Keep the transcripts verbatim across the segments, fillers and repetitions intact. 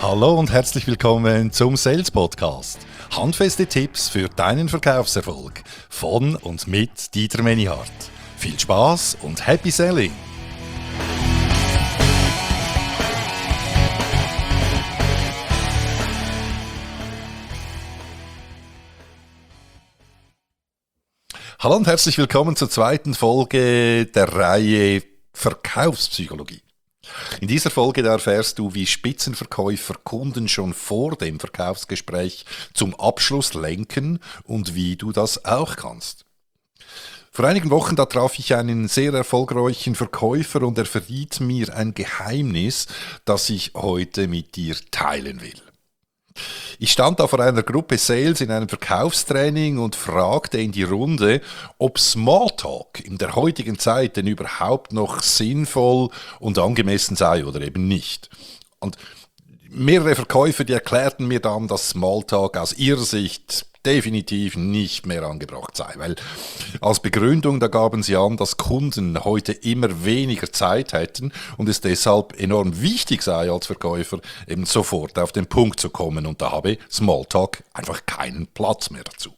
Hallo und herzlich willkommen zum Sales Podcast. Handfeste Tipps für deinen Verkaufserfolg von und mit Dieter Menihardt. Viel Spaß und Happy Selling! Hallo und herzlich willkommen zur zweiten Folge der Reihe Verkaufspsychologie. In dieser Folge erfährst du, wie Spitzenverkäufer Kunden schon vor dem Verkaufsgespräch zum Abschluss lenken und wie du das auch kannst. Vor einigen Wochen da traf ich einen sehr erfolgreichen Verkäufer und er verriet mir ein Geheimnis, das ich heute mit dir teilen will. Ich stand da vor einer Gruppe Sales in einem Verkaufstraining und fragte in die Runde, ob Smalltalk in der heutigen Zeit denn überhaupt noch sinnvoll und angemessen sei oder eben nicht. Und mehrere Verkäufer, die erklärten mir dann, dass Smalltalk aus ihrer Sicht definitiv nicht mehr angebracht sei, weil als Begründung, da gaben sie an, dass Kunden heute immer weniger Zeit hätten und es deshalb enorm wichtig sei als Verkäufer, eben sofort auf den Punkt zu kommen und da habe Smalltalk einfach keinen Platz mehr dazu.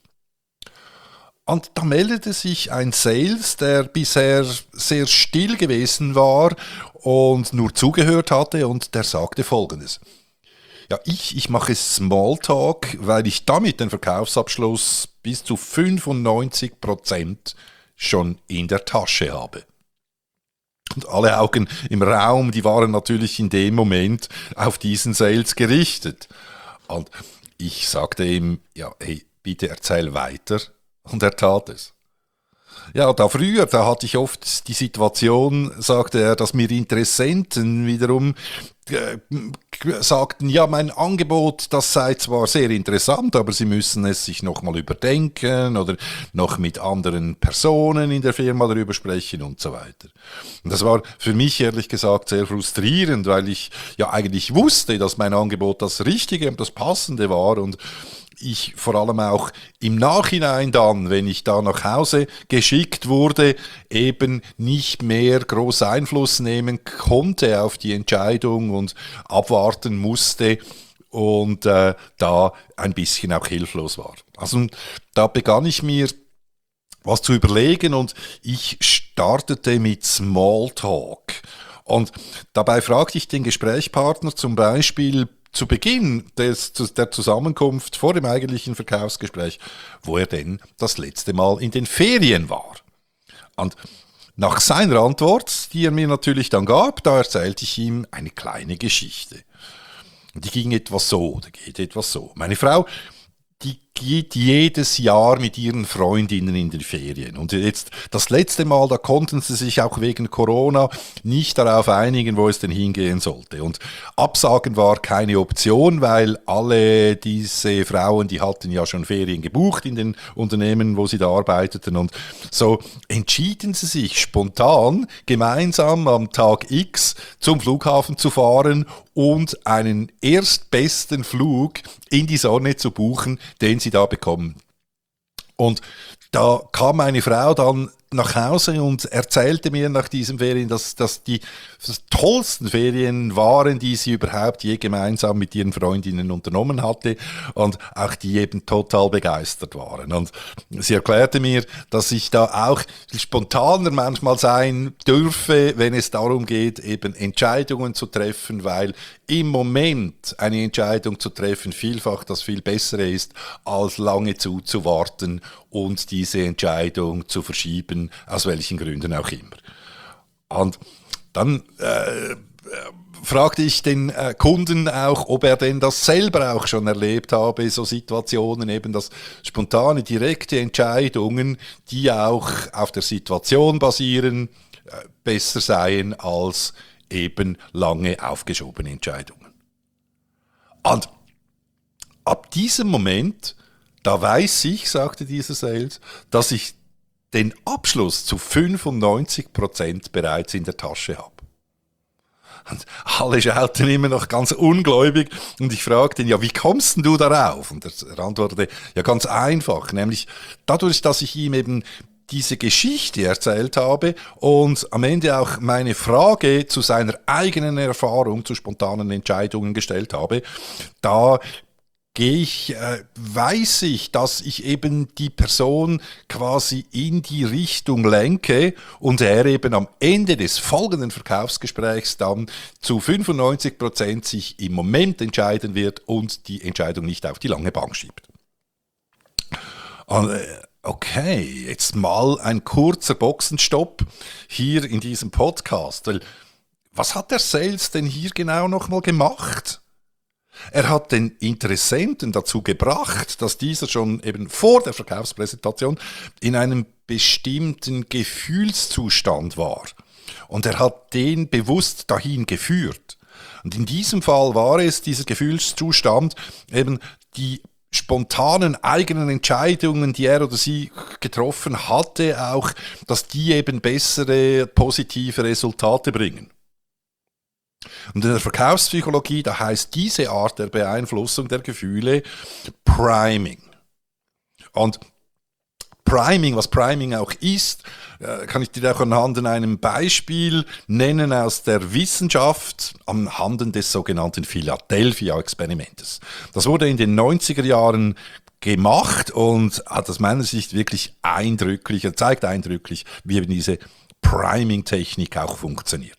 Und da meldete sich ein Sales, der bisher sehr still gewesen war und nur zugehört hatte und der sagte Folgendes. Ja, ich, ich mache Smalltalk, weil ich damit den Verkaufsabschluss bis zu fünfundneunzig Prozent schon in der Tasche habe. Und alle Augen im Raum, die waren natürlich in dem Moment auf diesen Sales gerichtet. Und ich sagte ihm, ja, hey, bitte erzähl weiter. Und er tat es. Ja, da früher, da hatte ich oft die Situation, sagte er, dass mir Interessenten wiederum äh, sagten, ja, mein Angebot, das sei zwar sehr interessant, aber sie müssen es sich nochmal überdenken oder noch mit anderen Personen in der Firma darüber sprechen und so weiter. Und das war für mich ehrlich gesagt sehr frustrierend, weil ich ja eigentlich wusste, dass mein Angebot das Richtige und das Passende war und ich vor allem auch im Nachhinein dann, wenn ich da nach Hause geschickt wurde, eben nicht mehr groß Einfluss nehmen konnte auf die Entscheidung und abwarten musste und äh, da ein bisschen auch hilflos war. Also da begann ich mir was zu überlegen und ich startete mit Smalltalk. Und dabei fragte ich den Gesprächspartner zum Beispiel, zu Beginn des, der Zusammenkunft vor dem eigentlichen Verkaufsgespräch, wo er denn das letzte Mal in den Ferien war. Und nach seiner Antwort, die er mir natürlich dann gab, da erzählte ich ihm eine kleine Geschichte. Die ging etwas so, die geht etwas so. Meine Frau, die geht jedes Jahr mit ihren Freundinnen in die Ferien. Und jetzt das letzte Mal, da konnten sie sich auch wegen Corona nicht darauf einigen, wo es denn hingehen sollte. Und Absagen war keine Option, weil alle diese Frauen, die hatten ja schon Ferien gebucht in den Unternehmen, wo sie da arbeiteten. Und so entschieden sie sich spontan, gemeinsam am Tag X zum Flughafen zu fahren und einen erstbesten Flug in die Sonne zu buchen, den sie da bekommen. Und da kam meine Frau dann nach Hause und erzählte mir nach diesen Ferien, dass das die tollsten Ferien waren, die sie überhaupt je gemeinsam mit ihren Freundinnen unternommen hatte und auch die eben total begeistert waren. Und sie erklärte mir, dass ich da auch spontaner manchmal sein dürfe, wenn es darum geht, eben Entscheidungen zu treffen, weil im Moment eine Entscheidung zu treffen vielfach das viel Bessere ist, als lange zuzuwarten und diese Entscheidung zu verschieben, aus welchen Gründen auch immer. Und dann äh, fragte ich den äh, Kunden auch, ob er denn das selber auch schon erlebt habe, so Situationen, eben dass spontane, direkte Entscheidungen, die auch auf der Situation basieren, äh, besser seien als eben lange aufgeschobene Entscheidungen. Und ab diesem Moment, da weiß ich, sagte dieser Sales, dass ich den Abschluss zu fünfundneunzig Prozent bereits in der Tasche habe. Und alle schauten immer noch ganz ungläubig und ich fragte ihn, ja, wie kommst denn du darauf? Und er antwortete, ja, ganz einfach, nämlich dadurch, dass ich ihm eben diese Geschichte erzählt habe und am Ende auch meine Frage zu seiner eigenen Erfahrung zu spontanen Entscheidungen gestellt habe, da gehe ich, äh, weiß ich, dass ich eben die Person quasi in die Richtung lenke und er eben am Ende des folgenden Verkaufsgesprächs dann zu fünfundneunzig Prozent sich im Moment entscheiden wird und die Entscheidung nicht auf die lange Bank schiebt. Und, äh, Okay, jetzt mal ein kurzer Boxenstopp hier in diesem Podcast. Weil was hat der Sales denn hier genau nochmal gemacht? Er hat den Interessenten dazu gebracht, dass dieser schon eben vor der Verkaufspräsentation in einem bestimmten Gefühlszustand war. Und er hat den bewusst dahin geführt. Und in diesem Fall war es dieser Gefühlszustand, eben die spontanen eigenen Entscheidungen, die er oder sie getroffen hatte, auch, dass die eben bessere, positive Resultate bringen. Und in der Verkaufspsychologie, da heißt diese Art der Beeinflussung der Gefühle Priming. Und Priming, was Priming auch ist, kann ich dir auch anhand einem Beispiel nennen aus der Wissenschaft, anhand des sogenannten Philadelphia-Experimentes. Das wurde in den neunziger Jahren gemacht und hat aus meiner Sicht wirklich eindrücklich, er zeigt eindrücklich, wie eben diese Priming-Technik auch funktioniert.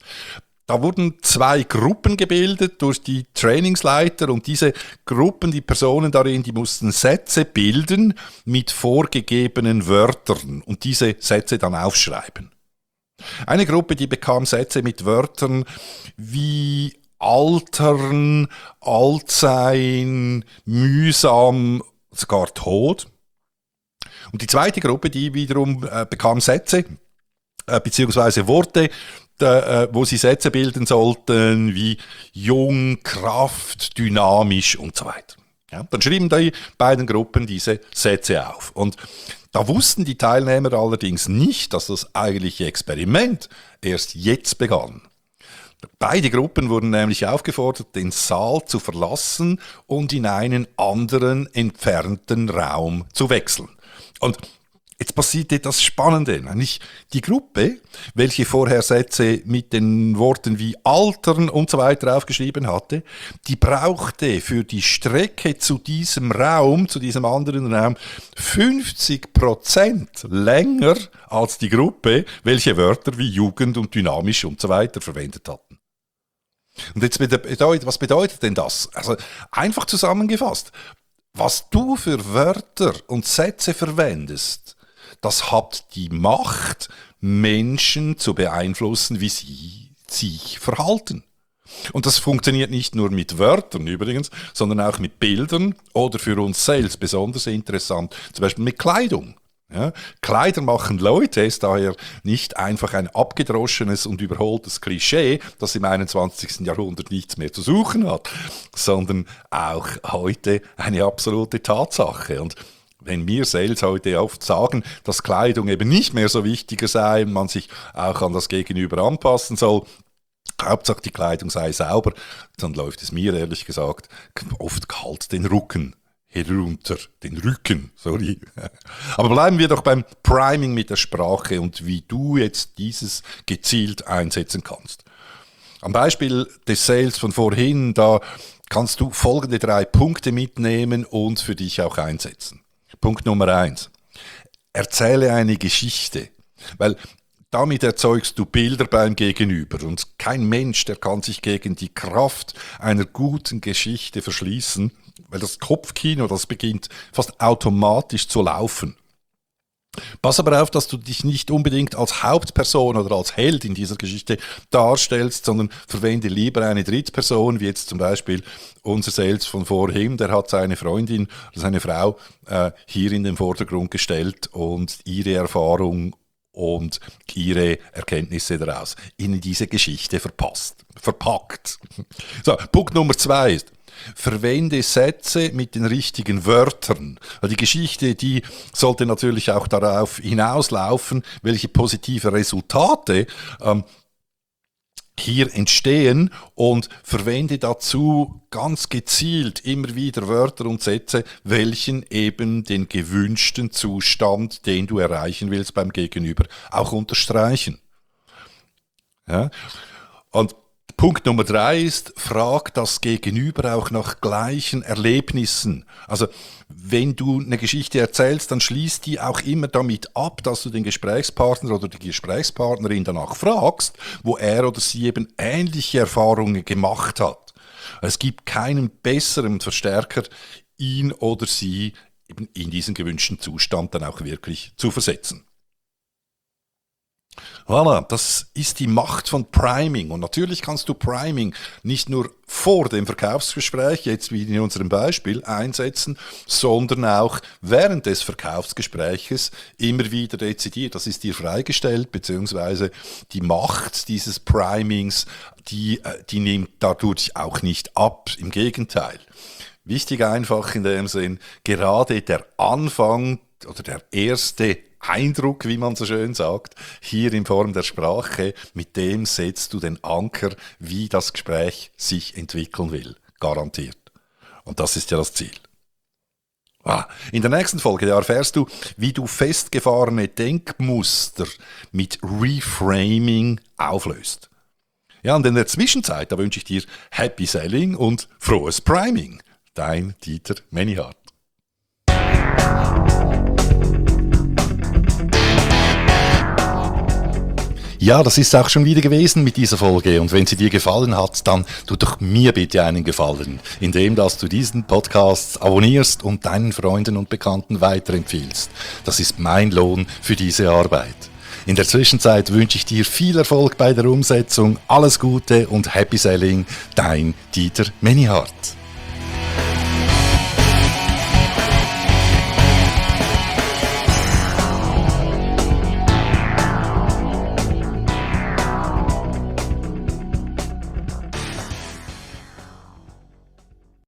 Da wurden zwei Gruppen gebildet durch die Trainingsleiter und diese Gruppen, die Personen darin, die mussten Sätze bilden mit vorgegebenen Wörtern und diese Sätze dann aufschreiben. Eine Gruppe, die bekam Sätze mit Wörtern wie altern, alt sein, mühsam, sogar Tod. Und die zweite Gruppe, die wiederum äh, bekam Sätze äh, beziehungsweise Worte, wo sie Sätze bilden sollten wie jung, Kraft, dynamisch und so weiter. Ja, dann schrieben die beiden Gruppen diese Sätze auf. Und da wussten die Teilnehmer allerdings nicht, dass das eigentliche Experiment erst jetzt begann. Beide Gruppen wurden nämlich aufgefordert, den Saal zu verlassen und in einen anderen entfernten Raum zu wechseln. Und jetzt passiert etwas Spannendes. Nämlich die Gruppe, welche vorher Sätze mit den Worten wie altern und so weiter aufgeschrieben hatte, die brauchte für die Strecke zu diesem Raum, zu diesem anderen Raum, fünfzig Prozent länger als die Gruppe, welche Wörter wie Jugend und dynamisch und so weiter verwendet hatten. Und jetzt bedeutet, was bedeutet denn das? Also einfach zusammengefasst, was du für Wörter und Sätze verwendest, das hat die Macht, Menschen zu beeinflussen, wie sie sich verhalten. Und das funktioniert nicht nur mit Wörtern übrigens, sondern auch mit Bildern oder für uns selbst besonders interessant, zum Beispiel mit Kleidung. Ja, Kleider machen Leute ist daher nicht einfach ein abgedroschenes und überholtes Klischee, das im einundzwanzigsten Jahrhundert nichts mehr zu suchen hat, sondern auch heute eine absolute Tatsache. Und wenn wir Sales heute oft sagen, dass Kleidung eben nicht mehr so wichtiger sei und man sich auch an das Gegenüber anpassen soll, Hauptsache die Kleidung sei sauber, dann läuft es mir ehrlich gesagt oft kalt den Rücken herunter, den Rücken, sorry. Aber bleiben wir doch beim Priming mit der Sprache und wie du jetzt dieses gezielt einsetzen kannst. Am Beispiel des Sales von vorhin, da kannst du folgende drei Punkte mitnehmen und für dich auch einsetzen. Punkt Nummer eins. Erzähle eine Geschichte, weil damit erzeugst du Bilder beim Gegenüber und kein Mensch, der kann sich gegen die Kraft einer guten Geschichte verschließen, weil das Kopfkino, das beginnt fast automatisch zu laufen. Pass aber auf, dass du dich nicht unbedingt als Hauptperson oder als Held in dieser Geschichte darstellst, sondern verwende lieber eine Drittperson, wie jetzt zum Beispiel unser Sales von vorhin, der hat seine Freundin, seine Frau äh, hier in den Vordergrund gestellt und ihre Erfahrung und ihre Erkenntnisse daraus in diese Geschichte verpasst, verpackt. So, Punkt Nummer zwei ist, verwende Sätze mit den richtigen Wörtern. Die Geschichte, die sollte natürlich auch darauf hinauslaufen, welche positive Resultate ähm, hier entstehen und verwende dazu ganz gezielt immer wieder Wörter und Sätze, welchen eben den gewünschten Zustand, den du erreichen willst beim Gegenüber, auch unterstreichen. Ja? Und Punkt Nummer drei ist, frag das Gegenüber auch nach gleichen Erlebnissen. Also wenn du eine Geschichte erzählst, dann schließ die auch immer damit ab, dass du den Gesprächspartner oder die Gesprächspartnerin danach fragst, wo er oder sie eben ähnliche Erfahrungen gemacht hat. Es gibt keinen besseren Verstärker, ihn oder sie eben in diesen gewünschten Zustand dann auch wirklich zu versetzen. Voilà, das ist die Macht von Priming. Und natürlich kannst du Priming nicht nur vor dem Verkaufsgespräch, jetzt wie in unserem Beispiel, einsetzen, sondern auch während des Verkaufsgespräches immer wieder dezidiert. Das ist dir freigestellt, beziehungsweise die Macht dieses Primings, die, die nimmt dadurch auch nicht ab. Im Gegenteil. Wichtig einfach in dem Sinn, gerade der Anfang oder der erste Eindruck, wie man so schön sagt, hier in Form der Sprache, mit dem setzt du den Anker, wie das Gespräch sich entwickeln will. Garantiert. Und das ist ja das Ziel. Ah, in der nächsten Folge erfährst du, wie du festgefahrene Denkmuster mit Reframing auflöst. Ja, und in der Zwischenzeit, da wünsche ich dir Happy Selling und frohes Priming. Dein Dieter Menihardt. Ja, das ist auch schon wieder gewesen mit dieser Folge. Und wenn sie dir gefallen hat, dann tu doch mir bitte einen Gefallen, indem dass du diesen Podcast abonnierst und deinen Freunden und Bekannten weiterempfiehlst. Das ist mein Lohn für diese Arbeit. In der Zwischenzeit wünsche ich dir viel Erfolg bei der Umsetzung, alles Gute und Happy Selling, dein Dieter Menihardt.